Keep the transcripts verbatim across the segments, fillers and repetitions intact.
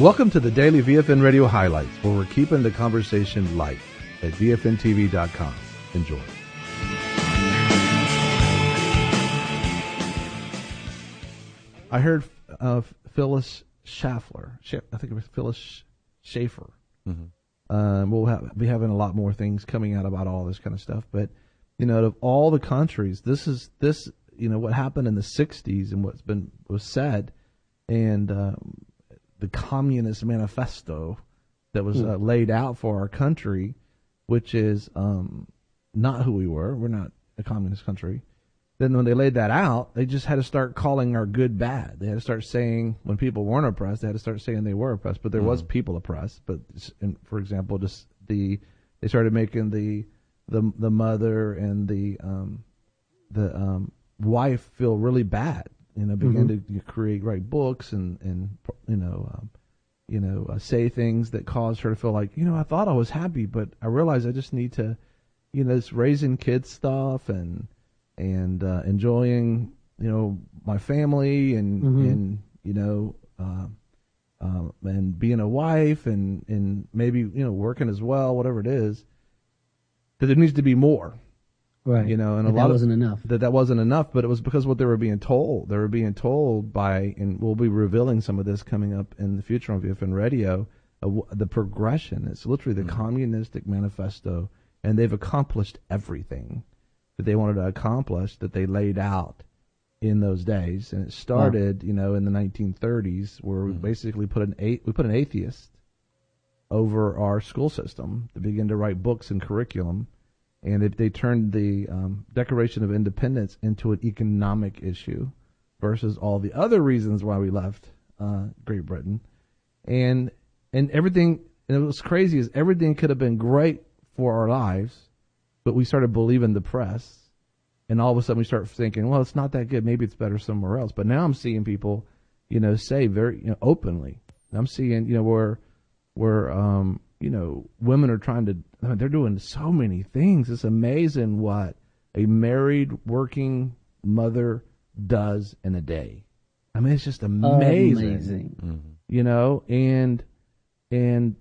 Welcome to the Daily V F N Radio Highlights, where we're keeping the conversation light at V F N T V dot com. Enjoy. I heard uh, Phyllis Schaffler, I think it was Phyllis Schaefer. Mm-hmm. Um, we'll have, be having a lot more things coming out about all this kind of stuff. But, you know, of all the countries, this is, this, you know, what happened in the sixties and what's been, was said, and um, the Communist Manifesto that was uh, laid out for our country, which is um, not who we were. We're not a communist country. Then when they laid that out, they just had to start calling our good bad. They had to start saying when people weren't oppressed, they had to start saying they were oppressed. But there mm-hmm. was people oppressed. But in, for example, just the they started making the the the mother and the um, the um, wife feel really bad. You know, began mm-hmm. to create write books and and you know um, you know uh, say things that caused her to feel like, you know, I thought I was happy, but I realized I just need to, you know, this raising kids stuff and. and uh, enjoying, you know, my family and, mm-hmm. and you know, uh, uh, and being a wife and, and maybe, you know, working as well, whatever it is, that there needs to be more. Right. You know, and that a lot that wasn't of, enough. That that wasn't enough, but it was because what they were being told. They were being told by, and we'll be revealing some of this coming up in the future on V F N Radio, uh, the progression. It's literally the mm-hmm. Communistic Manifesto, and they've accomplished everything that they wanted to accomplish that they laid out in those days. And it started, wow. you know, in the nineteen thirties, where we mm-hmm. basically put an a- we put an atheist over our school system to begin to write books and curriculum. And it, they turned the um, Declaration of Independence into an economic issue versus all the other reasons why we left uh, Great Britain. And and everything, and it was crazy, is everything could have been great for our lives, but we started believing the press, and all of a sudden we start thinking, well, it's not that good. Maybe it's better somewhere else. But now I'm seeing people, you know, say very you know, openly. I'm seeing, you know, where, where, um, you know, women are trying to, I mean, they're doing so many things. It's amazing what a married working mother does in a day. I mean, it's just amazing. Amazing. Mm-hmm. You know, and, and,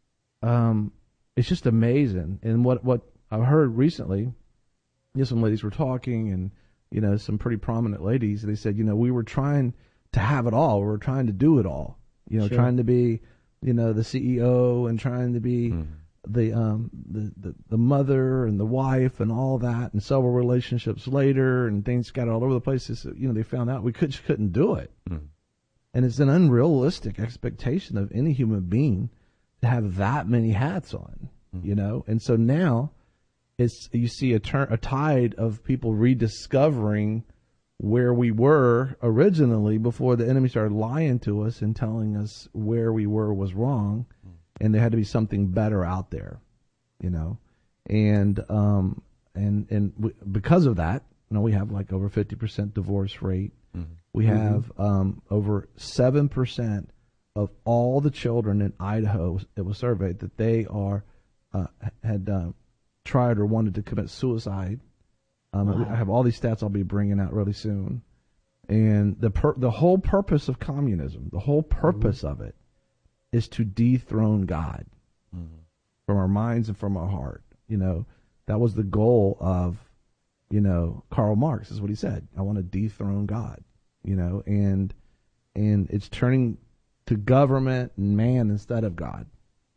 um, it's just amazing. And what, what, I've heard recently, you know, some ladies were talking, and you know, some pretty prominent ladies. They said, you know, we were trying to have it all. We were trying to do it all. You know, sure. trying to be, you know, the C E O and trying to be mm-hmm. the um the, the the mother and the wife and all that, and several relationships later, and things got all over the place. So, you know, they found out we could just couldn't do it, mm-hmm. and it's an unrealistic expectation of any human being to have that many hats on. Mm-hmm. You know, and so now. It's, you see a turn, a tide of people rediscovering where we were originally before the enemy started lying to us and telling us where we were was wrong, and there had to be something better out there, you know, and um and and we, because of that, you know, we have like over fifty percent divorce rate. Mm-hmm. We have mm-hmm. um over seven percent of all the children in Idaho that was surveyed that they are uh, had. Uh, tried or wanted to commit suicide. Um, wow. I have all these stats I'll be bringing out really soon. And the per- the whole purpose of communism, the whole purpose mm-hmm. of it, is to dethrone God mm-hmm. from our minds and from our heart. You know, that was the goal of, you know, Karl Marx is what he said. I want to dethrone God, you know, and and it's turning to government and man instead of God.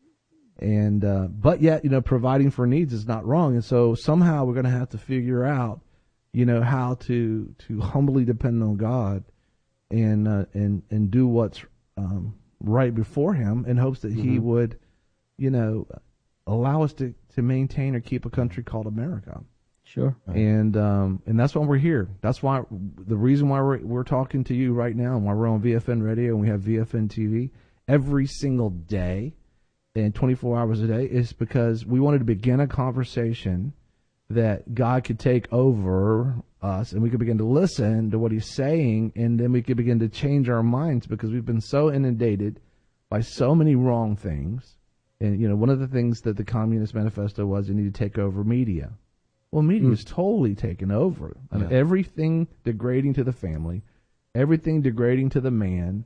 And, uh, but yet, you know, providing for needs is not wrong. And so somehow we're going to have to figure out, you know, how to, to humbly depend on God and, uh, and, and do what's, um, right before him in hopes that mm-hmm. he would, you know, allow us to, to maintain or keep a country called America. Sure. And, um, and that's why we're here. That's why the reason why we're, we're talking to you right now and why we're on V F N Radio and we have V F N T V every single day. And twenty-four hours a day is because we wanted to begin a conversation that God could take over us and we could begin to listen to what he's saying, and then we could begin to change our minds because we've been so inundated by so many wrong things. And, you know, one of the things that the Communist Manifesto was you need to take over media. Well, media is mm. totally taken over. I mean, yeah. everything degrading to the family, everything degrading to the man,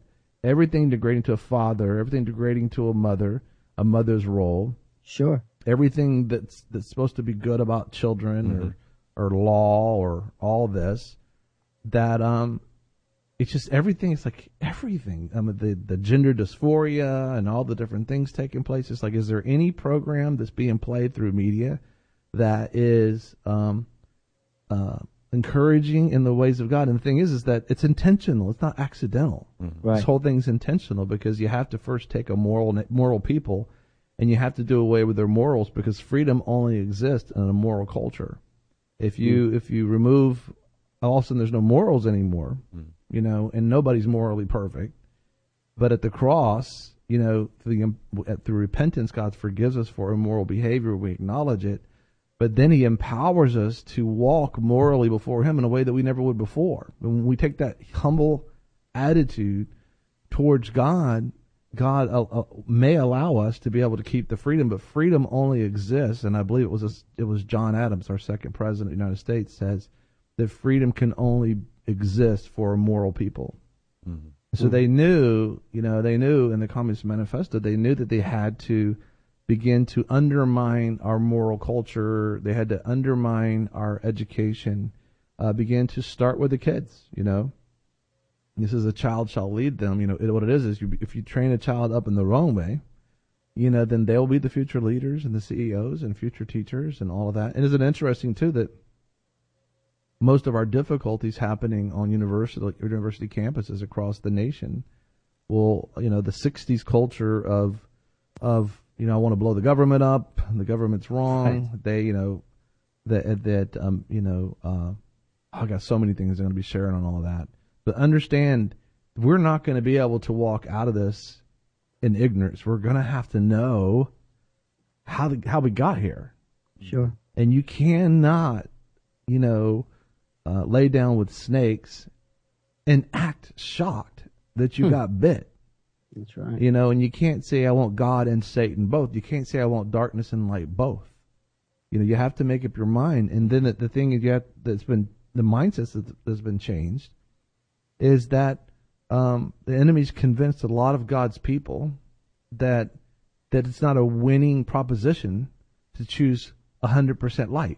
everything degrading to a father, everything degrading to a mother, a mother's role. Sure. Everything that's that's supposed to be good about children mm-hmm. or or law or all this, that um, it's just everything. It's like everything. I mean, the the gender dysphoria and all the different things taking place. It's like, is there any program that's being played through media that is um, uh, encouraging in the ways of God? And the thing is, is that it's intentional. It's not accidental. Mm-hmm. Right. This whole thing's intentional because you have to first take a moral moral people. And you have to do away with their morals because freedom only exists in a moral culture. If you mm. if you remove, all of a sudden there's no morals anymore, mm. you know, and nobody's morally perfect. But at the cross, you know, through, the, through repentance, God forgives us for immoral behavior. We acknowledge it. But then he empowers us to walk morally before him in a way that we never would before. When we take that humble attitude towards God, God uh, uh, may allow us to be able to keep the freedom, but freedom only exists, and I believe it was a, it was John Adams, our second president of the United States, says that freedom can only exist for a moral people. Mm-hmm. So mm-hmm. they knew, you know, they knew in the Communist Manifesto, they knew that they had to begin to undermine our moral culture. They had to undermine our education, uh, begin to start with the kids, you know. This is a child shall lead them. You know, it, what it is is you, if you train a child up in the wrong way, you know, then they'll be the future leaders and the C E Os and future teachers and all of that. And isn't it interesting, too, that most of our difficulties happening on university university campuses across the nation, well, you know, the sixties culture of, of you know, I want to blow the government up, the government's wrong, right. they, you know, that, that um, you know, uh, I got so many things I'm going to be sharing on all of that. But understand, we're not going to be able to walk out of this in ignorance. We're going to have to know how the, how we got here. Sure. And you cannot, you know, uh, lay down with snakes and act shocked that you hmm. got bit. That's right. You know, and you can't say I want God and Satan both. You can't say I want darkness and light both. You know, you have to make up your mind. And then the, the thing is, you have, that's been the mindset that, that's been changed. Is that um, the enemy's convinced a lot of God's people that that it's not a winning proposition to choose one hundred percent light.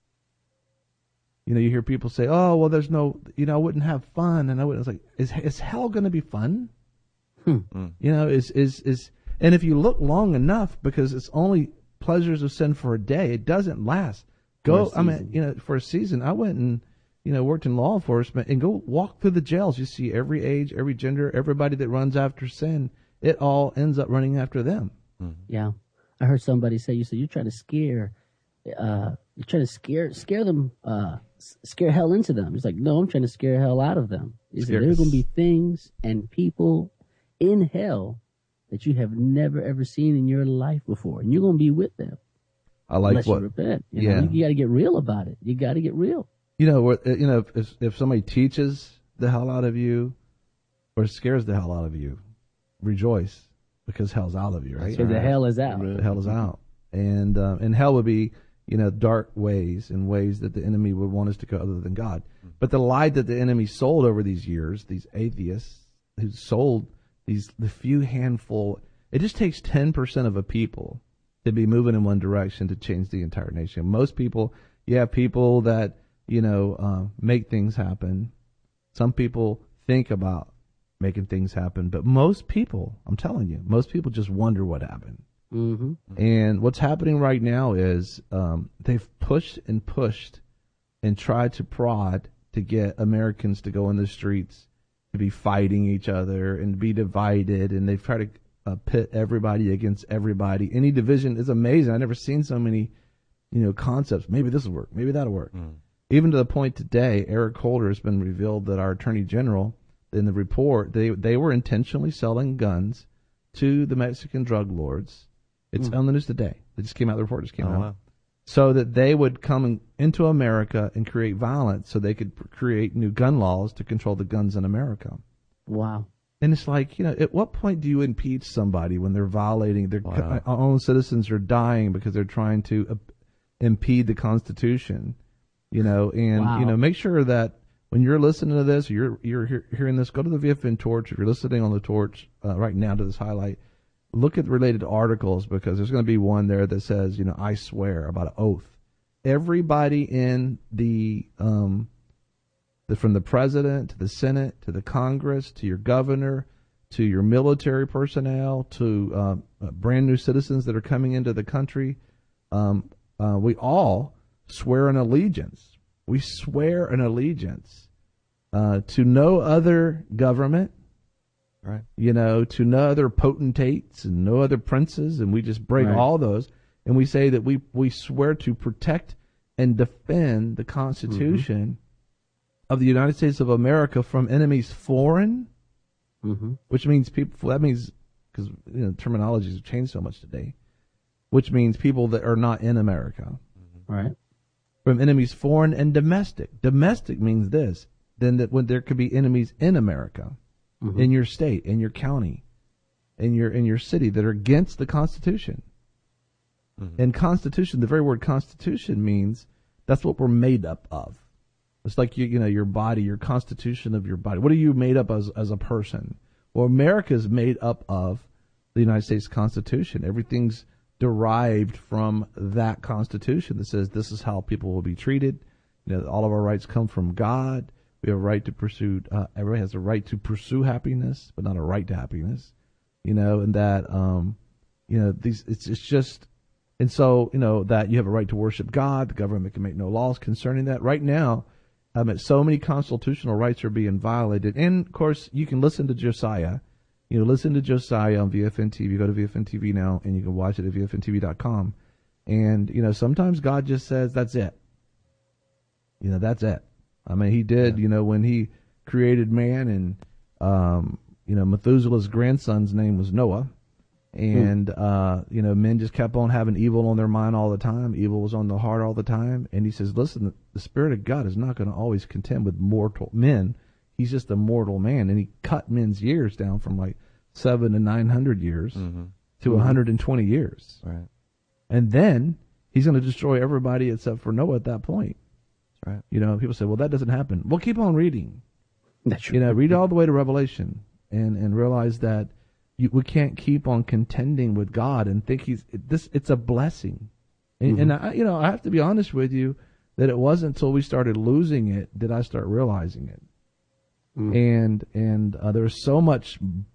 You know, you hear people say, oh, well, there's no, you know, I wouldn't have fun. And I wouldn't, it's like, is, is hell going to be fun? Hmm. Mm. You know, is, is, is, and if you look long enough, because it's only pleasures of sin for a day, it doesn't last. Go, I mean, you know, for a season, I went and, you know, worked in law enforcement, and go walk through the jails. You see every age, every gender, everybody that runs after sin, it all ends up running after them. Mm-hmm. Yeah. I heard somebody say, you said you're trying to scare, uh, you're trying to scare, scare them, uh, scare hell into them. It's like, no, I'm trying to scare hell out of them. Is that there are going to be things and people in hell that you have never ever seen in your life before, and you're going to be with them. I like unless what, you repent. You yeah. know, you, you got to get real about it. You got to get real. You know, you know, if if somebody teaches the hell out of you, or scares the hell out of you, rejoice because hell's out of you, right? So the hell is out. The hell is out, and uh, and hell would be, you know, dark ways and ways that the enemy would want us to go other than God. But the lie that the enemy sold over these years, these atheists who sold these the few handful, it just takes ten percent of a people to be moving in one direction to change the entire nation. Most people, you have people that, you know, uh, make things happen. Some people think about making things happen, but most people, I'm telling you, most people just wonder what happened. Mm-hmm. And what's happening right now is um, they've pushed and pushed and tried to prod to get Americans to go in the streets, to be fighting each other and be divided, and they've tried to uh, pit everybody against everybody. Any division is amazing. I've never seen so many, you know, concepts. Maybe this will work. Maybe that'll work. Mm. Even to the point today, Eric Holder has been revealed that our Attorney General, in the report, they they were intentionally selling guns to the Mexican drug lords. It's mm. on the news today. It just came out. The report just came oh, out. Wow. So that they would come in, into America and create violence so they could create new gun laws to control the guns in America. Wow. And it's like, you know, at what point do you impeach somebody when they're violating, their wow. our own citizens are dying because they're trying to uh, impede the Constitution, you know, and, wow. you know, make sure that when you're listening to this, or you're you're hear, hearing this, go to the V F N Torch. If you're listening on the Torch uh, right now to this highlight, look at related articles, because there's going to be one there that says, you know, I swear, about an oath. Everybody in the, um, the from the president to the Senate to the Congress to your governor to your military personnel to uh, uh, brand new citizens that are coming into the country, um, uh, we all swear an allegiance. We swear an allegiance uh, to no other government, right? You know, to no other potentates and no other princes, and we just break right. all those, and we say that we, we swear to protect and defend the Constitution mm-hmm. of the United States of America from enemies foreign, mm-hmm. which means people, that means, because you know, terminologies have changed so much today, which means people that are not in America. Mm-hmm. Right. From enemies foreign and domestic. Domestic means this, then that when there could be enemies in America, mm-hmm. in your state, in your county, in your in your city that are against the Constitution. Mm-hmm. And Constitution, the very word Constitution means that's what we're made up of. It's like you you know your body, your constitution of your body. What are you made up as as a person? Well, America is made up of the United States Constitution. Everything's derived from that Constitution that says this is how people will be treated. You know, all of our rights come from God. We have a right to pursue. Uh, everybody has a right to pursue happiness, but not a right to happiness. You know, and that um, you know these. It's it's just, and so you know that you have a right to worship God. The government can make no laws concerning that. Right now, um, so many constitutional rights are being violated. And of course, you can listen to Josiah. You know, listen to Josiah on V F N T V. Go to V F N T V now, and you can watch it at V F N T V dot com. And, you know, sometimes God just says, that's it. You know, that's it. I mean, he did, yeah. you know, when he created man, and, um, you know, Methuselah's grandson's name was Noah. And, mm. uh, you know, men just kept on having evil on their mind all the time. Evil was on the heart all the time. And he says, listen, the Spirit of God is not going to always contend with mortal men. He's just a mortal man, and he cut men's years down from like seven to nine hundred years mm-hmm. to mm-hmm. one hundred and twenty years. Right, and then he's going to destroy everybody except for Noah at that point. That's right. You know, people say, "Well, that doesn't happen." Well, keep on reading. That's true. You know, read all the way to Revelation, and and realize that you, we can't keep on contending with God and think he's this. It's a blessing, and, mm-hmm. and I, you know, I have to be honest with you that it wasn't until we started losing it did I start realizing it. Mm. And and uh, there's so much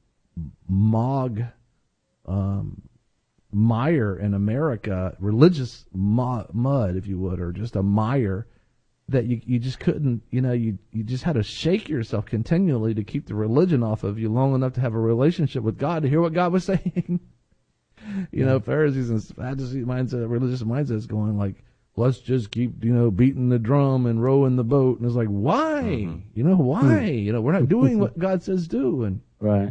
mog, um, mire in America, religious mo- mud, if you would, or just a mire that you you just couldn't, you know, you you just had to shake yourself continually to keep the religion off of you long enough to have a relationship with God, to hear what God was saying. you yeah. know, Pharisees and Sadducees mindset, religious mindset is going like, let's just keep, you know, beating the drum and rowing the boat. And it's like, why? Mm-hmm. You know, why? Mm. You know, we're not doing what God says do. And right.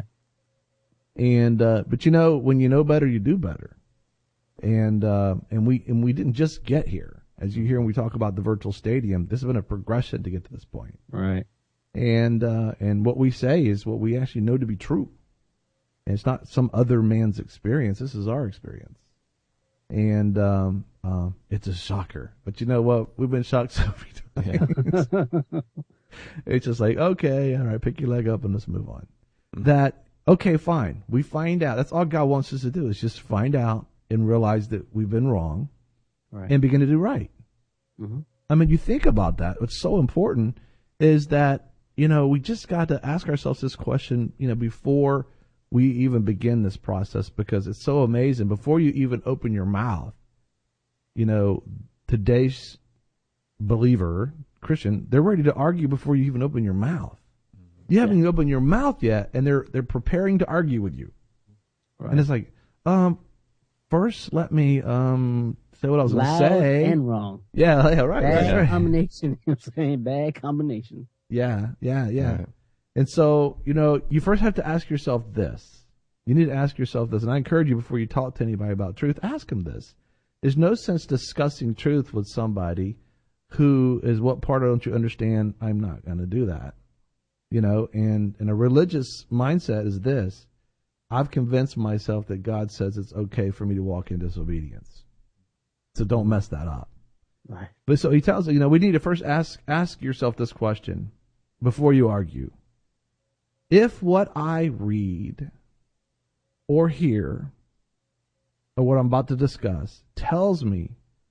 And uh, but you know, when you know better, you do better. And uh, and we and we didn't just get here. As you hear when we talk about the virtual stadium, this has been a progression to get to this point. Right. And uh, and what we say is what we actually know to be true. And it's not some other man's experience. This is our experience. And um, uh, it's a shocker. But you know what? We've been shocked so many times. Yeah. It's just like, okay, all right, pick your leg up and let's move on. Mm-hmm. That, okay, fine. We find out. That's all God wants us to do, is just find out and realize that we've been wrong, right, and begin to do right. Mm-hmm. I mean, you think about that. What's so important is that, you know, we just got to ask ourselves this question, you know, before we even begin this process, because it's so amazing. Before you even open your mouth, you know, today's believer, Christian, they're ready to argue before you even open your mouth. You haven't yeah. even opened your mouth yet, and they're they're preparing to argue with you. Right. And it's like, um, first let me um say what I was going to say. And wrong. Yeah, yeah, right. Bad right. combination. I'm saying bad combination. Yeah, yeah, yeah. Right. And so, you know, you first have to ask yourself this. You need to ask yourself this, and I encourage you, before you talk to anybody about truth, ask them this. There's no sense discussing truth with somebody who is, what part don't you understand? I'm not going to do that. You know, and, and a religious mindset is this. I've convinced myself that God says it's okay for me to walk in disobedience. So don't mess that up. Right. But so he tells you, you know, we need to first ask ask yourself this question. before you argue. If what I read or hear or what I'm about to discuss tells me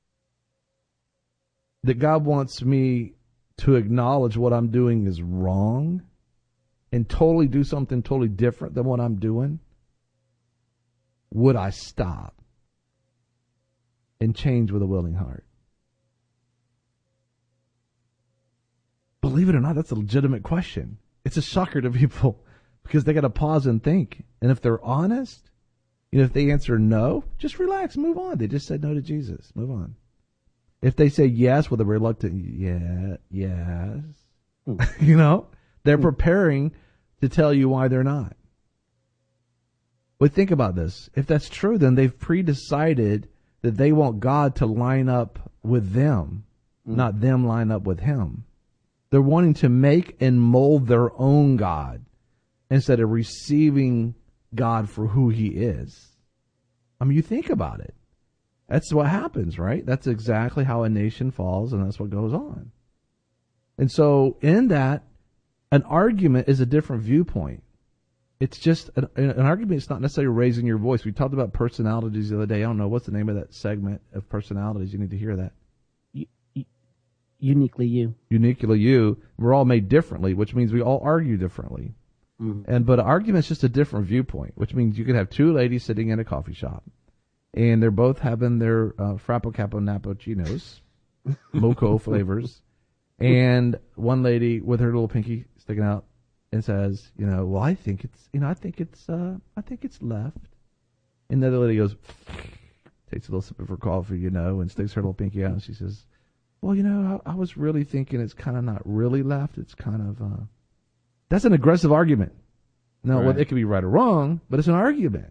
that God wants me to acknowledge what I'm doing is wrong and totally do something totally different than what I'm doing, would I stop and change with a willing heart? Believe it or not, that's a legitimate question. It's a shocker to people because they got to pause and think. And if they're honest, you know, if they answer no, just relax, move on. They just said no to Jesus. Move on. If they say yes with a reluctant yeah, yes, mm. you know, they're mm. preparing to tell you why they're not. But think about this. If that's true, then they've pre-decided that they want God to line up with them, mm. not them line up with him. They're wanting to make and mold their own God instead of receiving God for who he is. I mean, you think about it. That's what happens, right? That's exactly how a nation falls, and that's what goes on. And so in that, an argument is a different viewpoint. It's just an, an argument. It's not necessarily raising your voice. We talked about personalities the other day. I don't know. What's the name of that segment of personalities? You need to hear that. Uniquely you. Uniquely you. We're all made differently, which means we all argue differently. Mm-hmm. And but an argument's just a different viewpoint, which means you could have two ladies sitting in a coffee shop, and they're both having their uh, Frappo Capo Nappuccinos, mocha flavors, and one lady with her little pinky sticking out and says, you know, well, I think it's, you know, I think it's, uh, I think it's left. And the other lady goes, takes a little sip of her coffee, you know, and sticks her little pinky out, and she says, well, you know, I, I was really thinking it's kind of not really left. It's kind of, uh, that's an aggressive argument. Now, right. Well, it could be right or wrong, but it's an argument.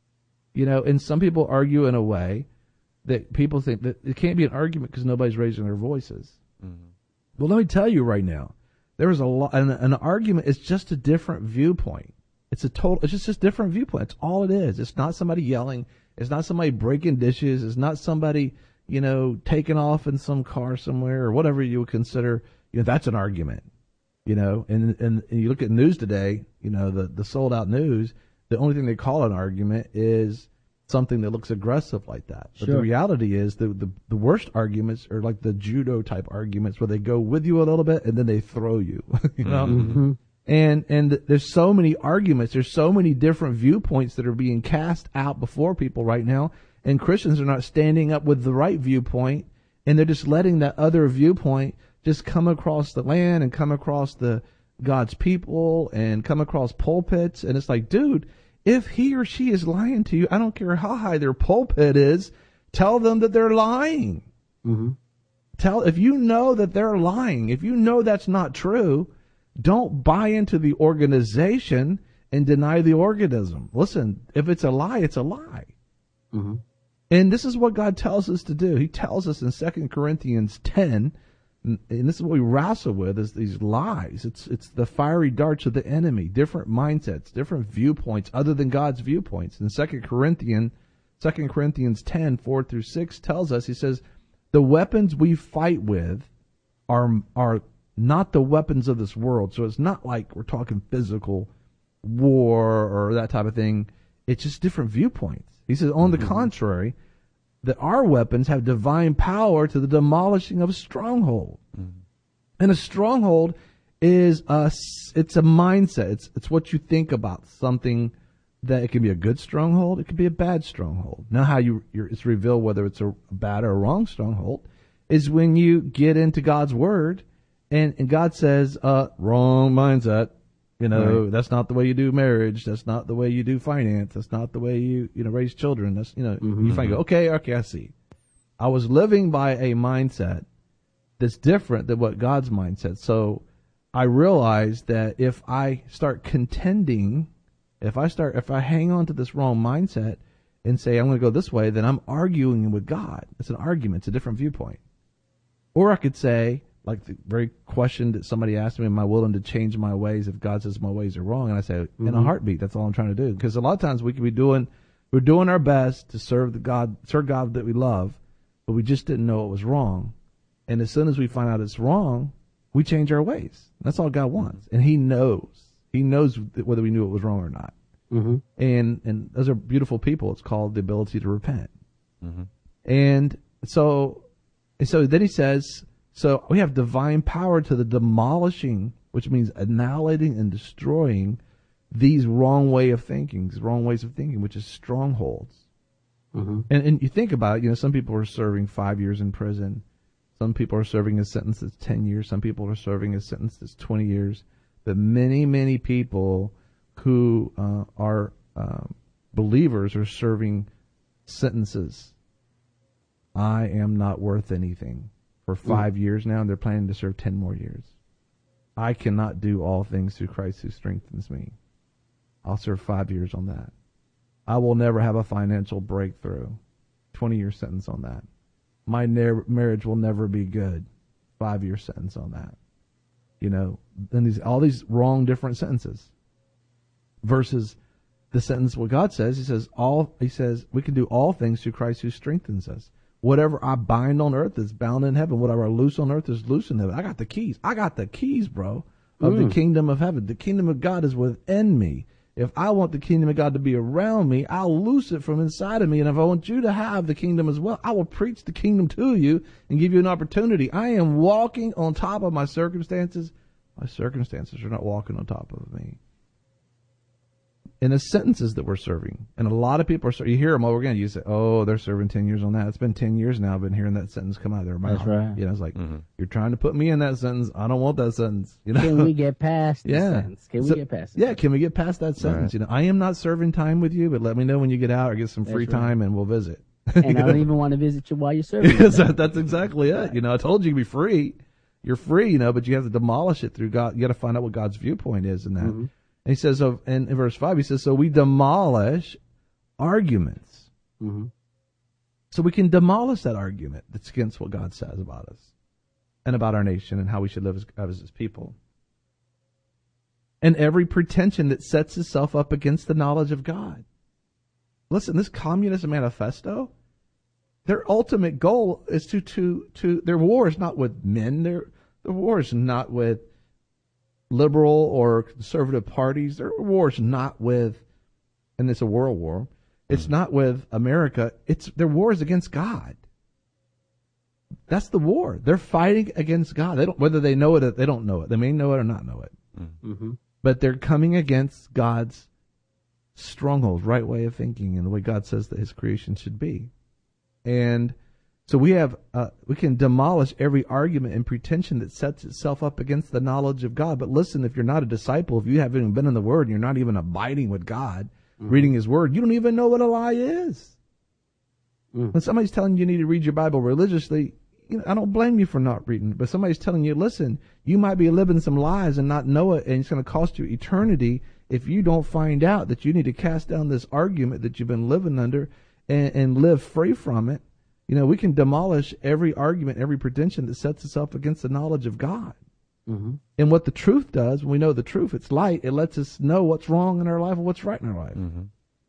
You know, and some people argue in a way that people think that it can't be an argument because nobody's raising their voices. Mm-hmm. Well, let me tell you right now, there is a lot, an, an argument is just a different viewpoint. It's a total, it's just a different viewpoint. It's all it is. It's not somebody yelling. It's not somebody breaking dishes. It's not somebody, you know, taking off in some car somewhere or whatever you would consider, you know, that's an argument, you know, and, and, and you look at news today, you know, the, the sold out news, the only thing they call an argument is something that looks aggressive like that. But sure. The reality is the, the, the worst arguments are like the judo type arguments where they go with you a little bit and then they throw you, you know, mm-hmm. and, and there's so many arguments. There's so many different viewpoints that are being cast out before people right now. And Christians are not standing up with the right viewpoint, and they're just letting that other viewpoint just come across the land and come across the God's people and come across pulpits. And it's like, dude, if he or she is lying to you, I don't care how high their pulpit is, tell them that they're lying. Mm-hmm. Tell if you know that they're lying, if you know that's not true, don't buy into the organization and deny the organism. Listen, if it's a lie, it's a lie. Mm-hmm. And this is what God tells us to do. He tells us in Second Corinthians ten, and this is what we wrestle with, is these lies. It's it's the fiery darts of the enemy, different mindsets, different viewpoints other than God's viewpoints. And Second Corinthians, Second Corinthians ten, four through six tells us, he says, the weapons we fight with are are not the weapons of this world. So it's not like we're talking physical war or that type of thing. It's just different viewpoints. He says, on the mm-hmm. contrary, that our weapons have divine power to the demolishing of a stronghold. Mm-hmm. And a stronghold is a, it's a mindset. It's, it's what you think about something, that it can be a good stronghold. It can be a bad stronghold. Now how you, you're, it's revealed whether it's a bad or a wrong stronghold is when you get into God's word and, and God says, uh, wrong mindset. You know, right. That's not the way you do marriage. That's not the way you do finance. That's not the way you, you know, raise children. That's, you know, mm-hmm. you find go, okay, okay, I see. I was living by a mindset that's different than what God's mindset. So I realized that if I start contending, if I start, if I hang on to this wrong mindset and say, I'm going to go this way, then I'm arguing with God. It's an argument. It's a different viewpoint. Or I could say, like the very question that somebody asked me, am I willing to change my ways if God says my ways are wrong? And I say, mm-hmm. in a heartbeat, that's all I'm trying to do. Because a lot of times we could be doing, we're doing our best to serve the God, serve God that we love, but we just didn't know it was wrong. And as soon as we find out it's wrong, we change our ways. That's all God wants. And he knows. He knows whether we knew it was wrong or not. Mm-hmm. And and those are beautiful people. It's called the ability to repent. Mm-hmm. And so, and so then he says, so we have divine power to the demolishing, which means annihilating and destroying these wrong way of thinking, these wrong ways of thinking, which is strongholds. Mm-hmm. And, and you think about it, you know, some people are serving five years in prison. Some people are serving a sentence that's ten years. Some people are serving a sentence that's twenty years. But many, many people who uh, are um, believers are serving sentences. I am not worth anything for five mm. years now, and they're planning to serve ten more years. I cannot do all things through Christ who strengthens me. I'll serve five years on that. I will never have a financial breakthrough. twenty-year sentence on that. My ne- marriage will never be good. Five-year sentence on that. You know, and these all these wrong different sentences. Versus the sentence what God says, he says all he says we can do all things through Christ who strengthens us. Whatever I bind on earth is bound in heaven. Whatever I loose on earth is loose in heaven. I got the keys. I got the keys, bro, of mm. the kingdom of heaven. The kingdom of God is within me. If I want the kingdom of God to be around me, I'll loose it from inside of me. And if I want you to have the kingdom as well, I will preach the kingdom to you and give you an opportunity. I am walking on top of my circumstances. My circumstances are not walking on top of me. And the sentences that we're serving, and a lot of people are, you hear them over again, you say, oh, they're serving ten years on that. It's been ten years now I've been hearing that sentence come out of their mouth. That's right. You know, it's like, mm-hmm. you're trying to put me in that sentence. I don't want that sentence. You know? Can we get past the yeah. sentence? Can so, we get past it? Yeah, can we get past that sentence? Right. You know, I am not serving time with you, but let me know when you get out or get some free That's right. time and we'll visit. And I don't even want to visit you while you're serving. that, that's exactly it. You know, I told you to be free. You're free, you know, but you have to demolish it through God. You got to find out what God's viewpoint is in that. Mm-hmm. And he says, so in, in verse five, he says, so we demolish arguments. Mm-hmm. So we can demolish that argument that's against what God says about us and about our nation and how we should live as, as his people. And every pretension that sets itself up against the knowledge of God. Listen, this Communist Manifesto, their ultimate goal is to, to, to, their war is not with men. Their, their war is not with liberal or conservative parties. Their war is not with, and it's a world war, it's mm. not with America. It's their war is against God. That's the war. They're fighting against God. They don't, whether they know it or they don't know it. They may know it or not know it. Mm-hmm. But they're coming against God's strongholds, right way of thinking, and the way God says that his creation should be. And so we have, uh, we can demolish every argument and pretension that sets itself up against the knowledge of God. But listen, if you're not a disciple, if you haven't even been in the Word, and you're not even abiding with God, mm-hmm. reading his Word, you don't even know what a lie is. Mm-hmm. When somebody's telling you you need to read your Bible religiously, you know, I don't blame you for not reading, but somebody's telling you, listen, you might be living some lies and not know it, and it's going to cost you eternity if you don't find out that you need to cast down this argument that you've been living under and, and live free from it. You know, we can demolish every argument, every pretension that sets itself against the knowledge of God. Mm-hmm. And what the truth does, when we know the truth, it's light. It lets us know what's wrong in our life and what's right in our life. Mm-hmm.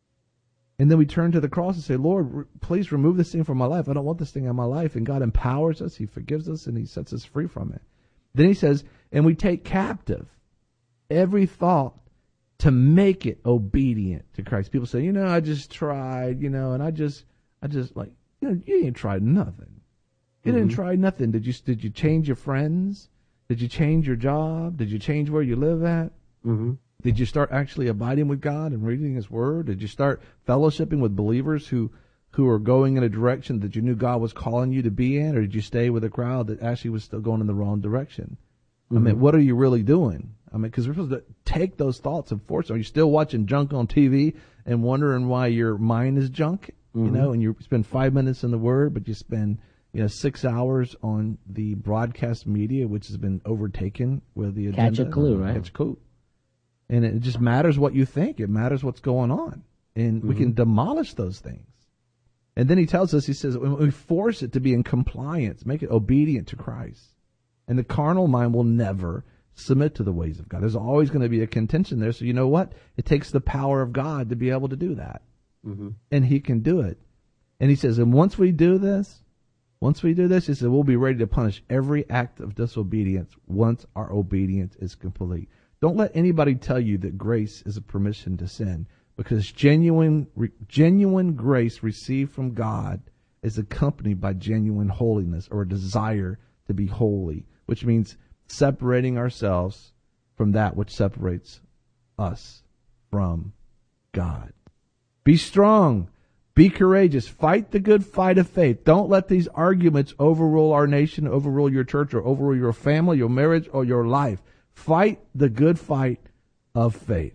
And then we turn to the cross and say, Lord, re- please remove this thing from my life. I don't want this thing in my life. And God empowers us. He forgives us and he sets us free from it. Then he says, and we take captive every thought to make it obedient to Christ. People say, you know, I just tried, you know, and I just, I just like, you know, you ain't tried nothing. You mm-hmm. didn't try nothing. Did you, did you change your friends? Did you change your job? Did you change where you live at? Mm-hmm. Did you start actually abiding with God and reading his word? Did you start fellowshipping with believers who, who are going in a direction that you knew God was calling you to be in? Or did you stay with a crowd that actually was still going in the wrong direction? Mm-hmm. I mean, what are you really doing? I mean, because we're supposed to take those thoughts and force them. Are you still watching junk on T V and wondering why your mind is junk? Mm-hmm. You know, and you spend five minutes in the Word, but you spend, you know, six hours on the broadcast media, which has been overtaken with the agenda. Catch a clue, right? Catch a clue. And it just matters what you think. It matters what's going on. And mm-hmm. we can demolish those things. And then he tells us, he says, when we force it to be in compliance, make it obedient to Christ. And the carnal mind will never submit to the ways of God. There's always going to be a contention there. So you know what? It takes the power of God to be able to do that. Mm-hmm. And he can do it. And he says, and once we do this, Once we do this, he said, we'll be ready to punish every act of disobedience once our obedience is complete. Don't let anybody tell you that grace is a permission to sin, because genuine, re, genuine grace received from God is accompanied by genuine holiness, or a desire to be holy, which means separating ourselves from that which separates us from God. Be strong. Be courageous. Fight the good fight of faith. Don't let these arguments overrule our nation, overrule your church, or overrule your family, your marriage, or your life. Fight the good fight of faith.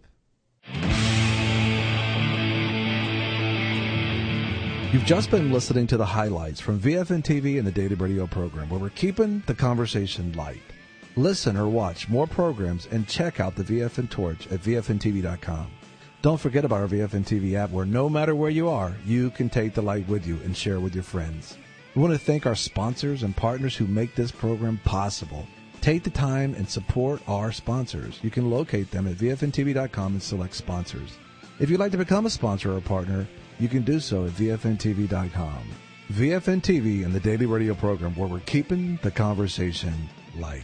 You've just been listening to the highlights from V F N T V and the Daily Radio program, where we're keeping the conversation light. Listen or watch more programs and check out the V F N Torch at V F N T V dot com. Don't forget about our V F N T V app, where no matter where you are, you can take the light with you and share with your friends. We want to thank our sponsors and partners who make this program possible. Take the time and support our sponsors. You can locate them at V F N T V dot com and select sponsors. If you'd like to become a sponsor or a partner, you can do so at V F N T V dot com. V F N T V and the Daily Radio program, where we're keeping the conversation light.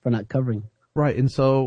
for not covering. Right. And so